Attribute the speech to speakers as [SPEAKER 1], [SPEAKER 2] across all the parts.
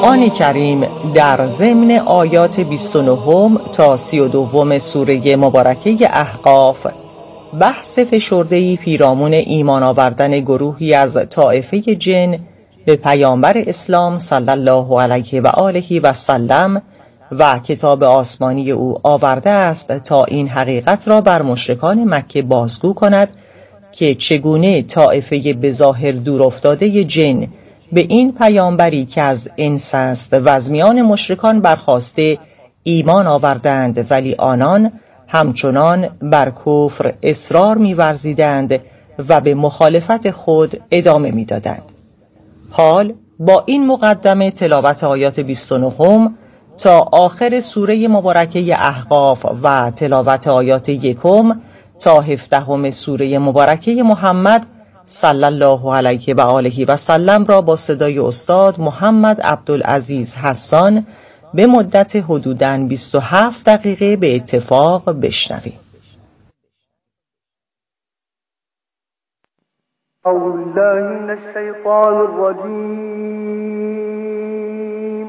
[SPEAKER 1] قرآن کریم در ضمن آیات 29 تا 32 سوره مبارکه احقاف بحث فشرده‌ای پیرامون ایمان آوردن گروهی از طایفه جن به پیامبر اسلام صلی الله علیه و آله و سلم و کتاب آسمانی او آورده است تا این حقیقت را بر مشرکان مکه بازگو کند که چگونه طایفه بظاهر دورافتاده جن به این پیامبری که از انس است و از میان مشرکان برخاسته ایمان آوردند، ولی آنان همچنان بر کفر اصرار می‌ورزیدند و به مخالفت خود ادامه می‌دادند. حال با این مقدمه تلاوت آیات 29 تا آخر سوره مبارکه احقاف و تلاوت آیات 1 تا 17 سوره مبارکه محمد صلی الله علیه و آله و سلم را با صدای استاد محمد عبدالعزیز حسان به مدت حدوداً 27 دقیقه به اتفاق بشنویم.
[SPEAKER 2] اعوذ بالله من الشیطان الرجیم.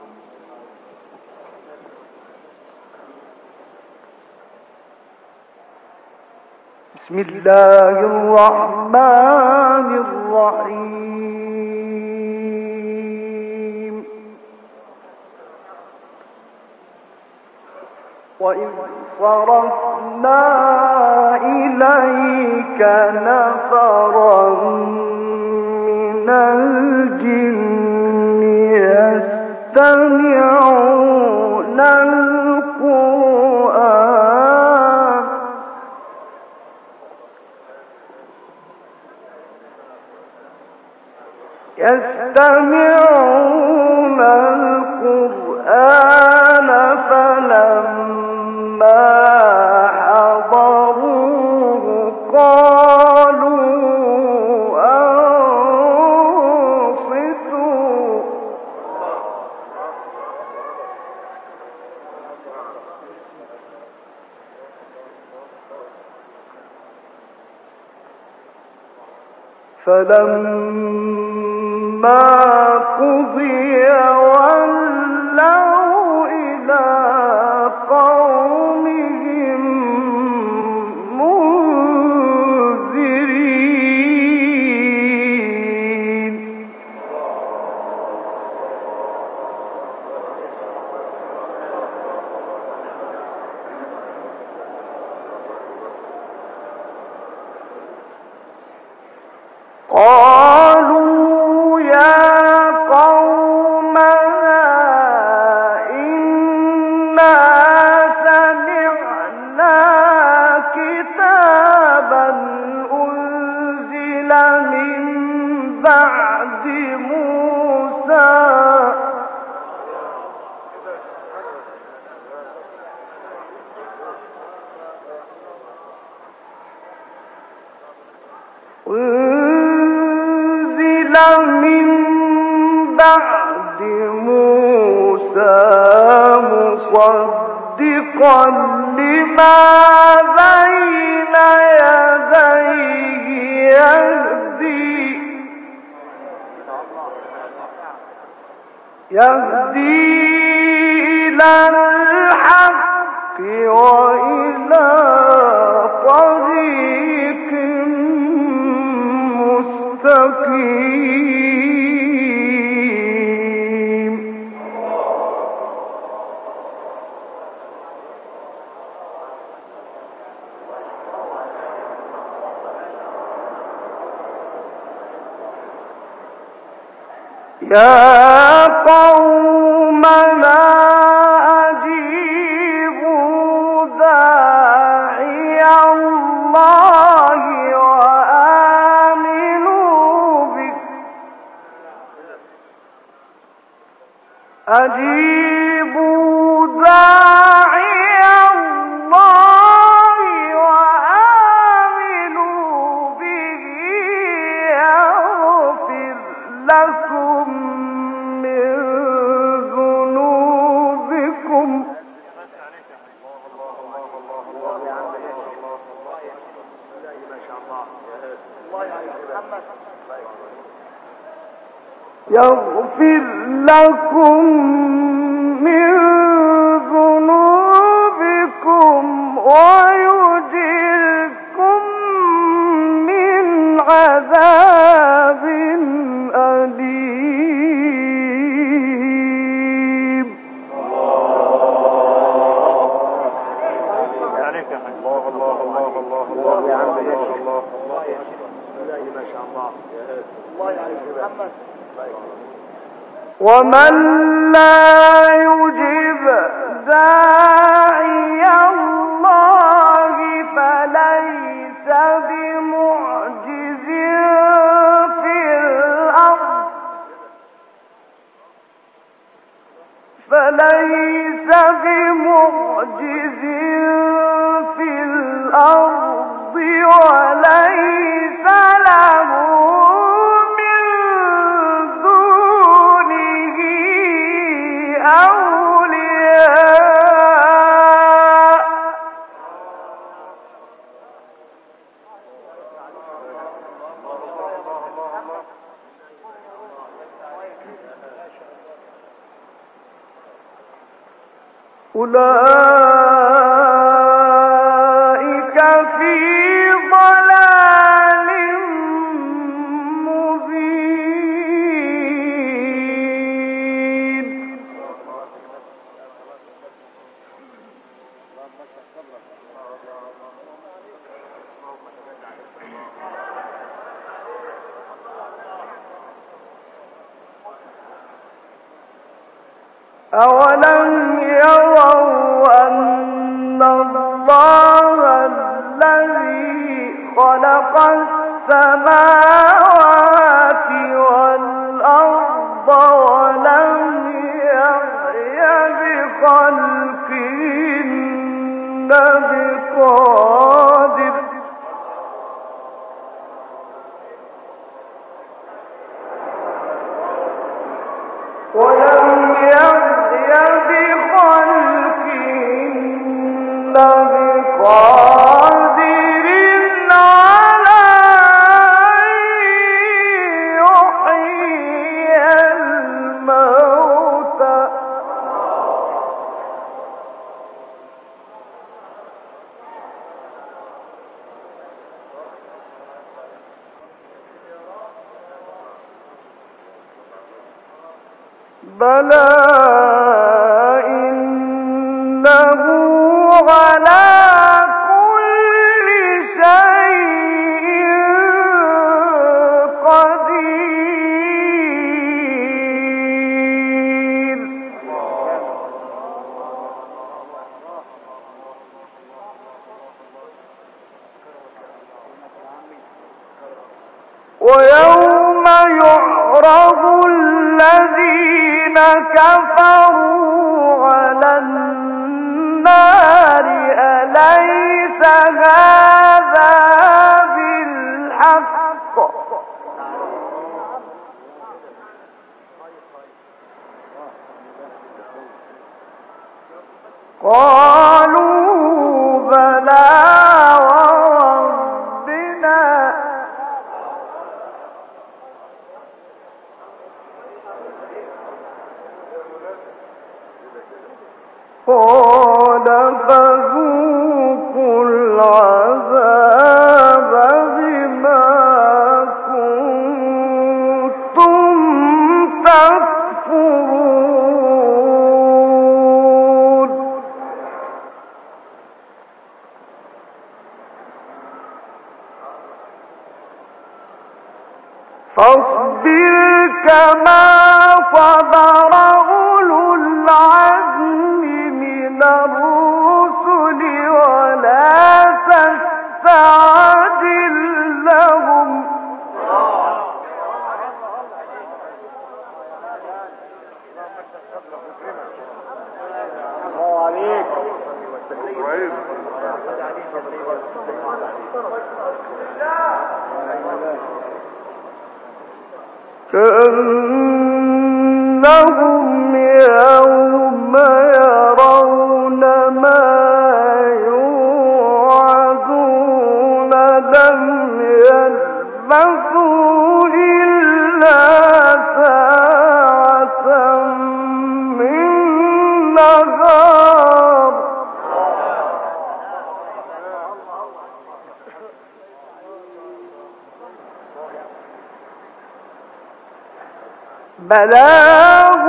[SPEAKER 2] بسم الله الرحمن الرحیم. وَإِذْ صَرَفْنَا إِلَيْكَ نَفَرًا مِنَ الْجِنِّ يَسْتَمِعُونَ الْقُرْآنَ فَلَمَّا حَضَرُوهُ قَالُوا أَنصِتُوا فَلَمَّا قُضِيَ وَلَّوْا إِلَى قَوْمِهِمْ مُنذِرِينَ. قالوا يا قومنا إنا سمعنا كتابا أنزل من بعد موسى مصدقا لما بين يديه يهدي إلى الحق وإلى طريق مستقيم. يا قومنا أجيبوا داعي الله وآمنوا به أجيبوا داعي الله وآمنوا به يغفر لكم من ذنوبكم يغفر لكم لكم من ذنوبكم ويجركم من عذاب أليم. ومن لا يجب داعي الله فليس بمعجز في الأرض وليس له من دونه أولياء. أولئك في ضلال مبين. أولم يروا أن الله الذي خلق السماوات والأرض ولم يعي بخلقهن بقادر على أن يحيي الموتى. بلى إنه على كل شيء قدير. ويوم يعرض الذين كفروا على النار أليس هذا بالحق قالوا بلى وربنا قال فذوقوا العذاب بما كنتم تكفرون. فاصبر كما صبر أولو العزم من الرسل ولا تستعجل لهم كأنهم يوم يرون ما يوعدون لم يلبثوا إلا ساعة بلاغ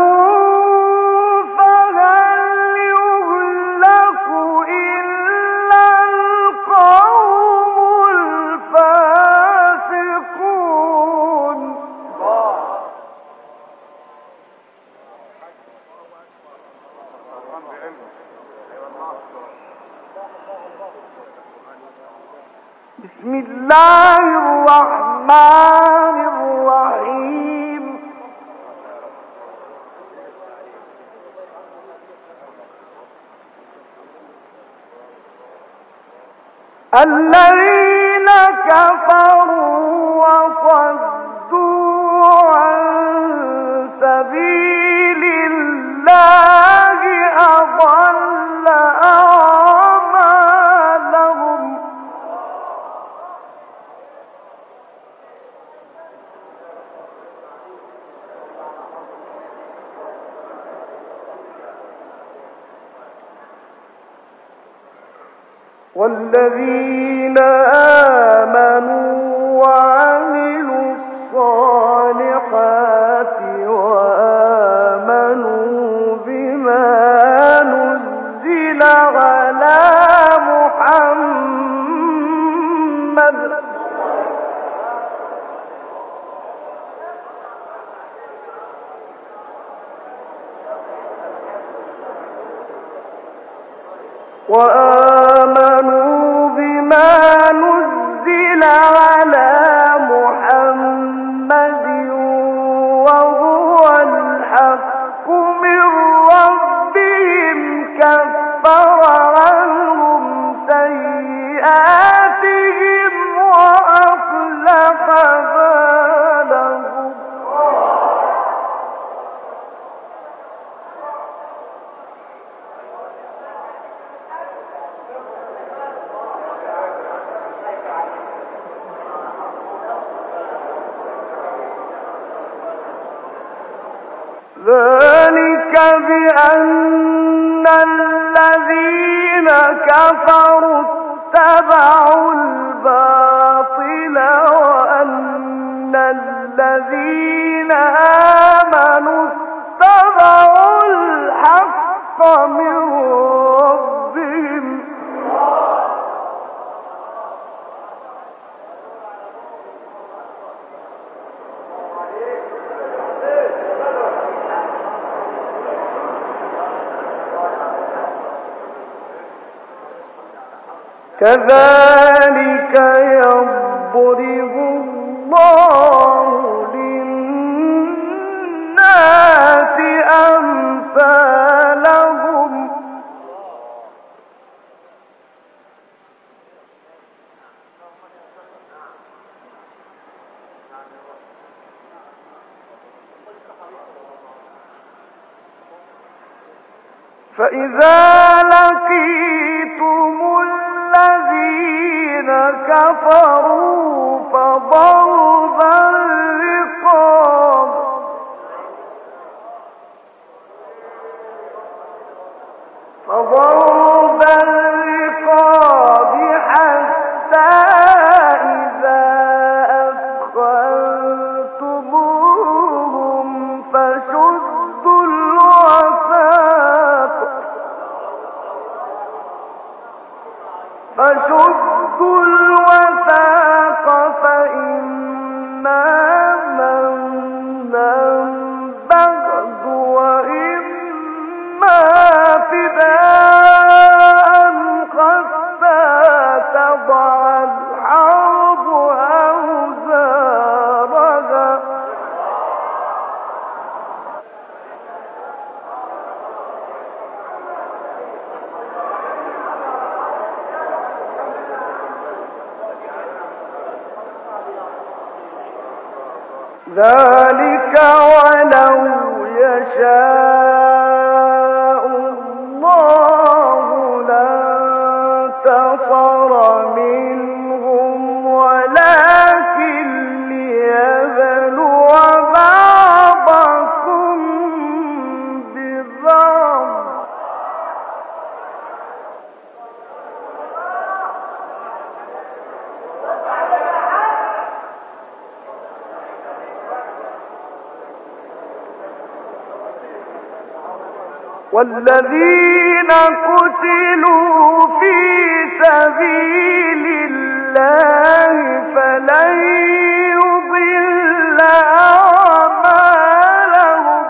[SPEAKER 2] فهل يهلك إلا القوم الفاسقون بسم الله الرحمن الرحيم الذين كفروا وصدوا عن سبيل الله أضل أعمالهم والذين آمنوا وعملوا الصالحات وآمنوا بما نزل على محمد على محمد وهو الحق من ربهم كفر عنهم سيئاتهم وأصلح بالهم ذلك بأن الذين كفروا اتبعوا الباطل وأن الذين آمنوا اتبعوا الحق من ربهم كذلك يضرب الله للناس أمثالهم فإذا لقيتم الذين كفروا فضرب الرقاب حتى إذا أثخنتموهم فشدوا الوثاق فإما منا بعد وإما فداء حتى تضع الحرب أوزارها ذلك ولو يشاء الله لانتصر منهم ولكن ليبلو بعضكم ببعض والذين قتلوا في سبيل الله فلن يضل أعمالهم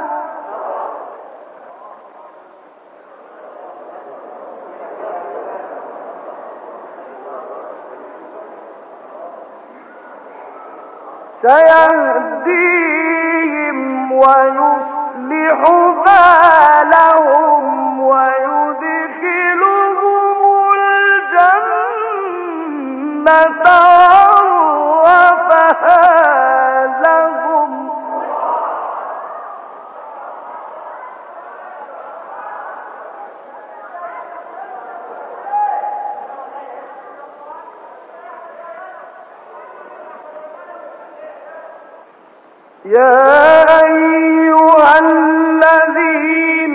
[SPEAKER 2] سيهديهم ويصلح بالهم ويدخلهم الجنة عرفها لهم يا أيها الذين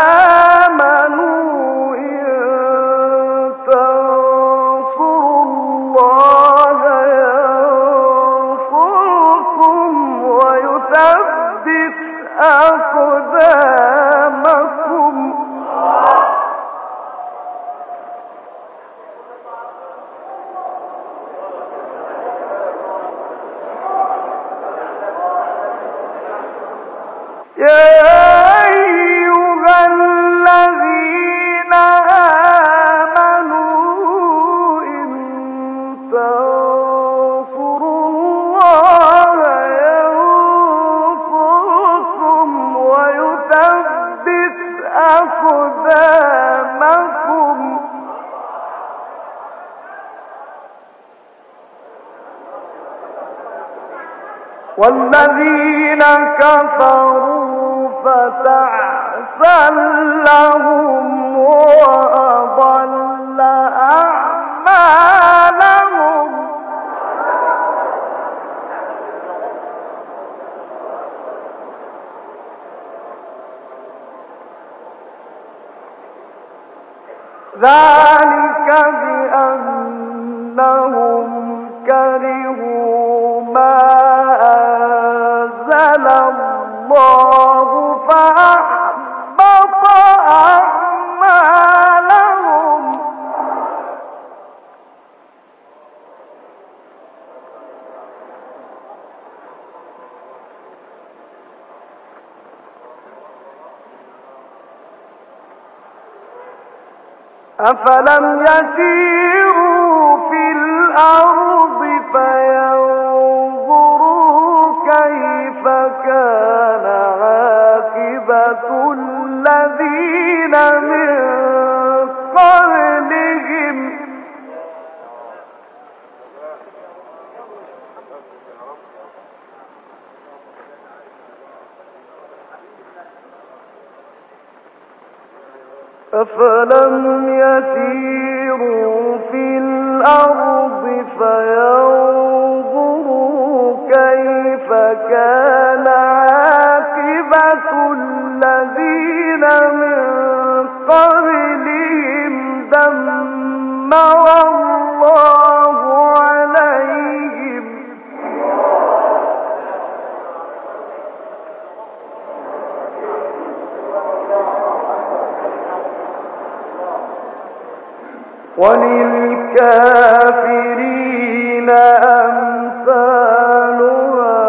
[SPEAKER 2] آمنوا إن تنصروا الله ينصركم ويثبت أقدامكم يا أيها الذين آمنوا إن تنصروا الله ينصركم ويثبت أقدامكم والذين كفروا فتعسا لهم وأضل أعمالهم ذلك بأنهم كرهوا ما أنزل الله فأحبط أعمالهم أفلم يسيروا في الأرض فينظروا كيف كان عاقبة الذين من قبلهم أفلم يسيروا في الأرض فينظروا كيف كان عاقبة الذين من قبلهم دمر الله عليهم وللكافرين أمثالها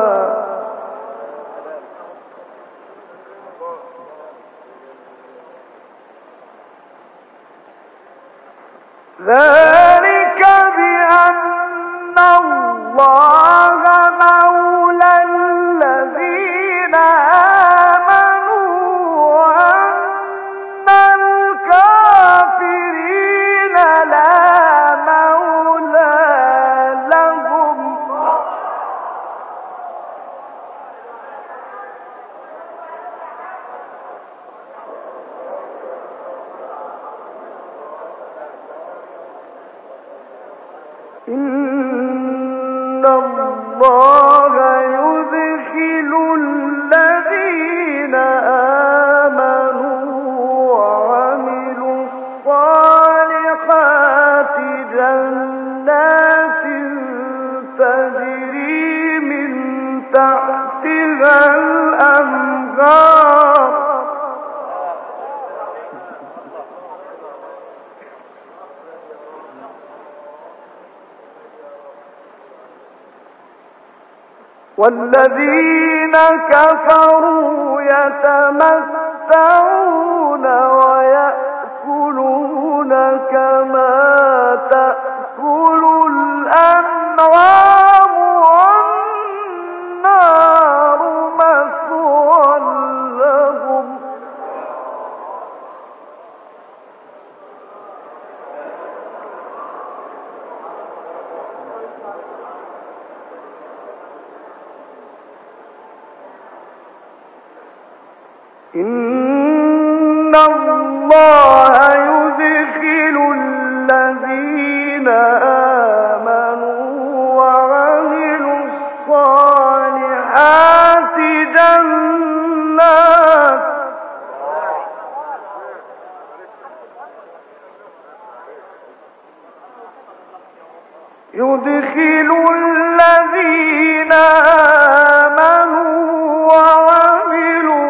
[SPEAKER 2] ذلك بأن الله مولى الذين آمنوا وأن الكافرين لا مولى لهم إن الله يدخل الذين آمنوا وعملوا الصالحات جنات تجري من تحتها الأنهار والذين كفروا يتمتعون ويأكلون كما تأكل الأنعام والنار مثوى لهم إن الله يدخل الذين آمنوا وعملوا الصالحات جنات يدخل الذين آمنوا وعملوا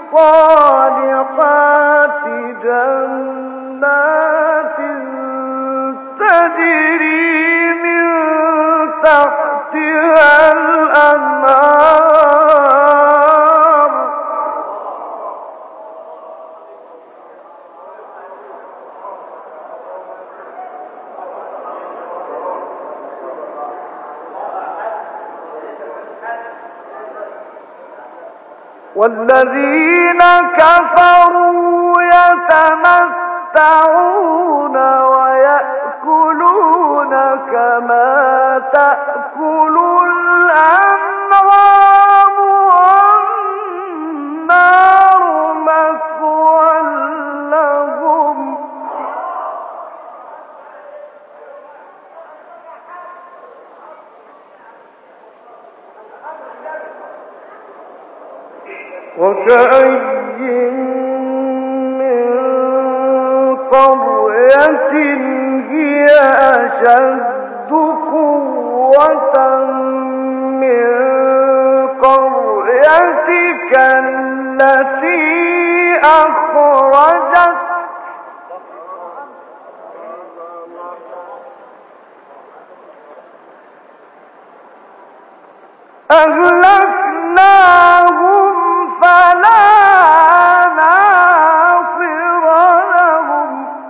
[SPEAKER 2] الصالحات جنات تجري من تحتها الأنهار والذين كفروا يتمتعون ويأكلون كما تأكل الأنعام والنار مثوى لهم وكأي من قرية هي أشد قوة من قريتك التي أخرجت أهلكناهم فلا ناصر لهم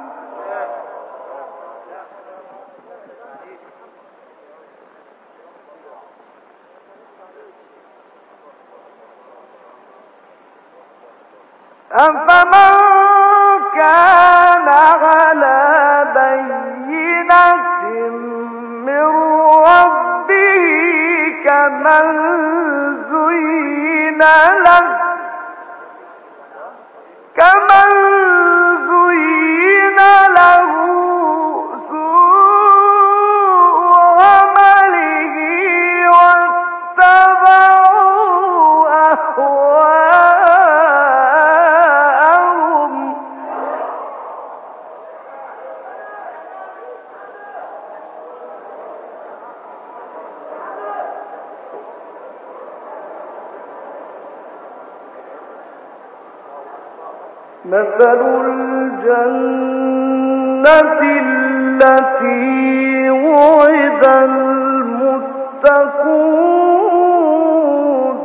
[SPEAKER 2] أفمن كان على بينة من ربه كمن زين له سوء عمله واتبعوا أهواءهم مثل الجنة التي وعد المتقون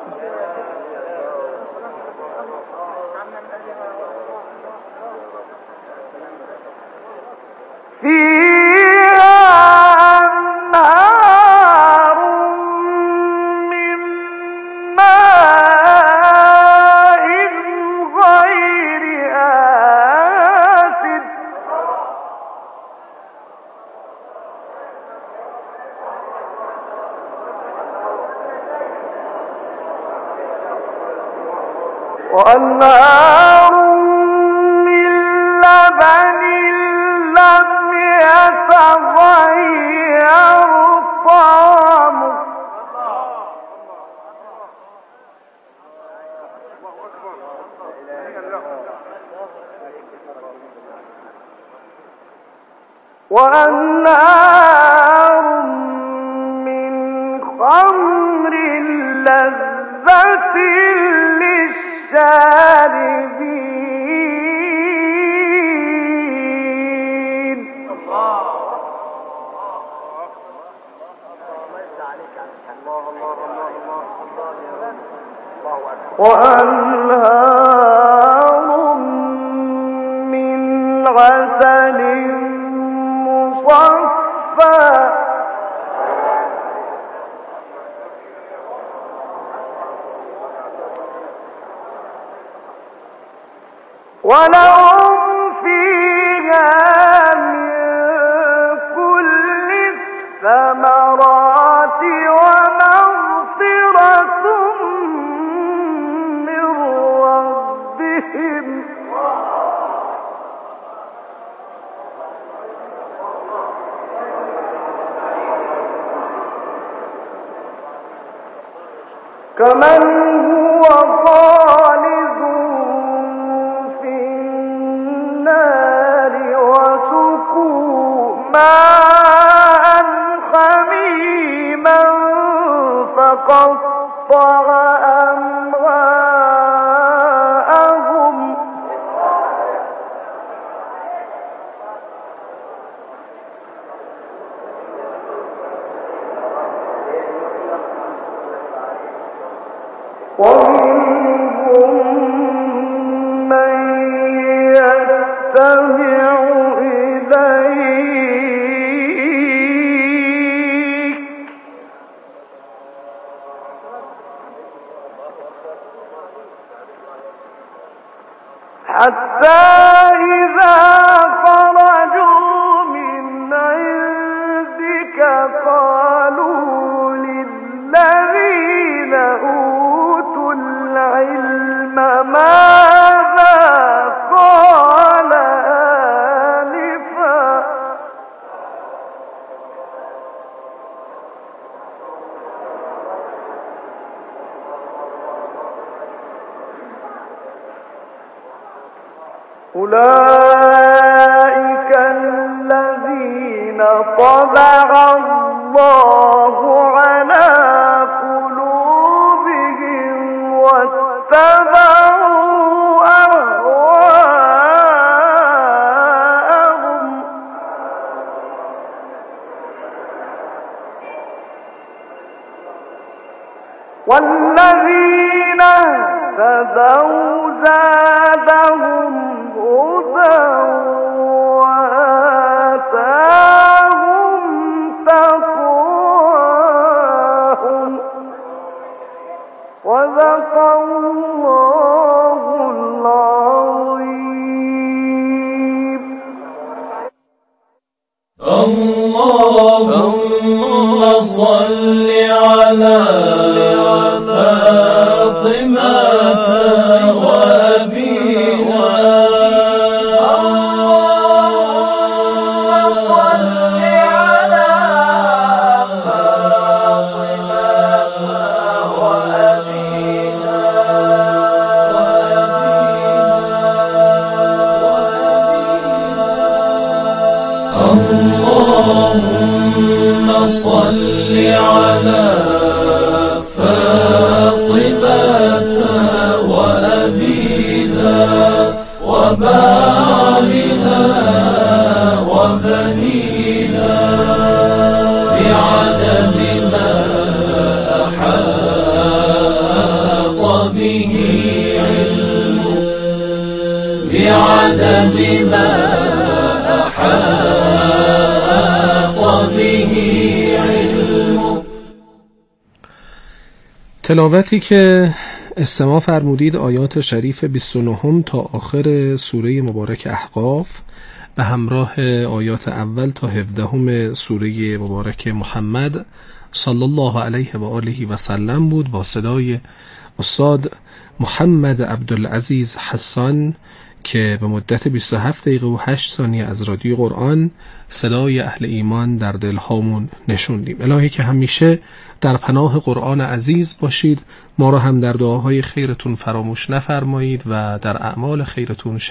[SPEAKER 2] فيها أنهار من ماء غير آسن وأنهار من لبن لم يتغير طعمه وأنهار من خمر لذة للشاربين الله عسل مصفى ولهم فيها من كل الثمرات ومغفرة من ربهم كمن هو خالد في النار وسقوا ماء حميما فقطع أمعاءهم ومنهم من يستمع إليك حتى إذا خرجوا من عندك قالوا للذين أوتوا العلم ماذا قال آنفا أولئك الذين طبع الله على قلوبهم واتبعوا أهواءهم والذين اهتدوا زادهم هدى وآتاهم تقواهم صدق الله العظيم.
[SPEAKER 3] اللهم صل على فاطمة وأبيها اللهم صل على فاطمة وأبيها اللهم صل على فاطمة وأبيها وبعلها وبنيها بعدد ما أحاط به علمك بعدد ما أحاط به علمك.
[SPEAKER 4] تلاوتی که استماع فرمودید آیات شریف 29 تا آخر سوره مبارک احقاف به همراه آیات اول تا 17 سوره مبارک محمد صلی الله علیه و آله و سلم بود با صدای استاد محمد عبدالعزیز حسان که به مدت 27 دقیقه و 8 ثانیه از رادیو قرآن صدای اهل ایمان در دلهامون نشوندیم. الهی که همیشه در پناه قرآن عزیز باشید، ما را هم در دعاهای خیرتون فراموش نفرمایید و در اعمال خیرتون